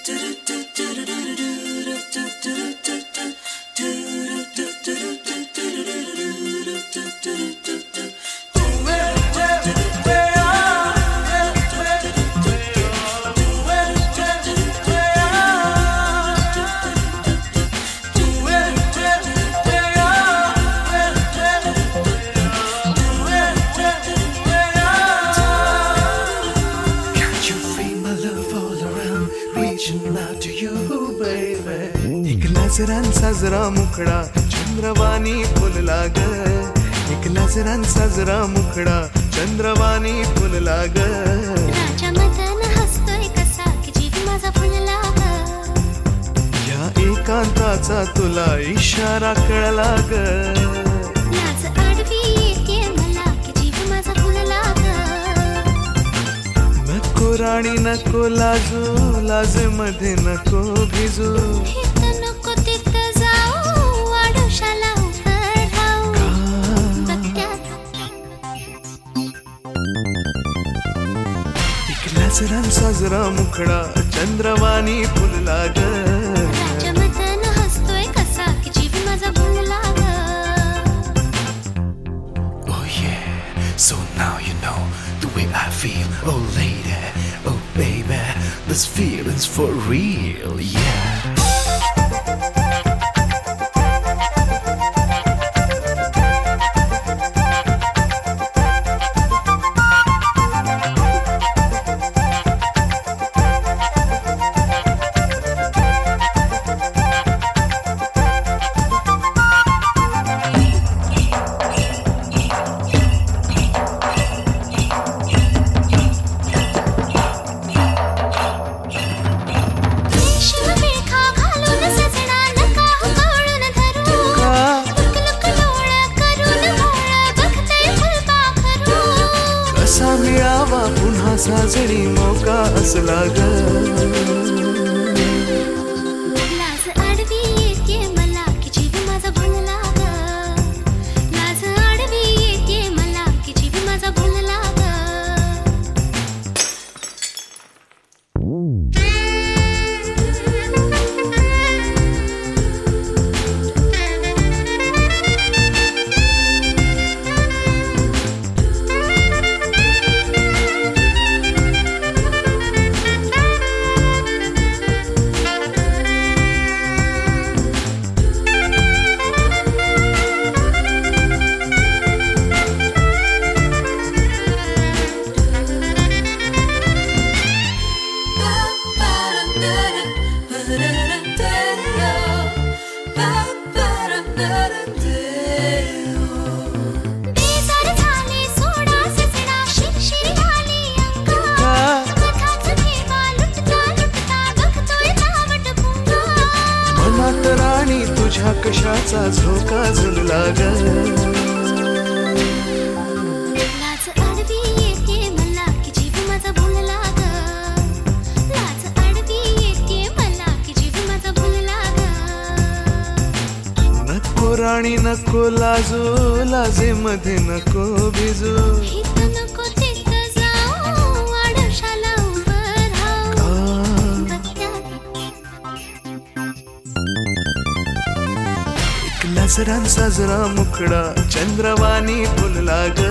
नजरांचा जरा मुखडा चंद्रवाणी फुलला ग, एक नजरांचा जरा मुखडा चंद्रवाणी फुलला ग. राजा मदन हसतोय कसा की जीव माझा फुलला ग, या एकांताचा तुला इशारा कळला ग. लाज आडवी येते मला की जीव माझा फुलला ग. नको राणी नको लाजू, लाजे मध्ये नको भिजू. नजरांचा जरा मुखडा चंद्रवाणी फुलला ग. राजा मदन हसतोय कसा की जीव माझा फुलला ग. Oh yeah, so now you know the way I feel. Oh lady, oh baby, this feeling's for real, yeah. कसा मिळावा पुन्हा साजणी मौका असला ग. लाज आडवी येते मला की जीव माझा फुलला ग. लाज आडवी येते मला की जीव माझा फुलला ग. राणी तुझ्या कशाचा झोका झुलला ग. लाज आडवी येते मला की जीव माझा फुलला ग. लाज आडवी येते मला की जीव माझा फुलला ग. नको राणी नको लाजू, लाजे मध्ये नको भिजू. इथं नको तिथं जाऊ, आडोशाला उभं राहू. नजरांचा जरा मुखडा चंद्रवाणी फुलला ग.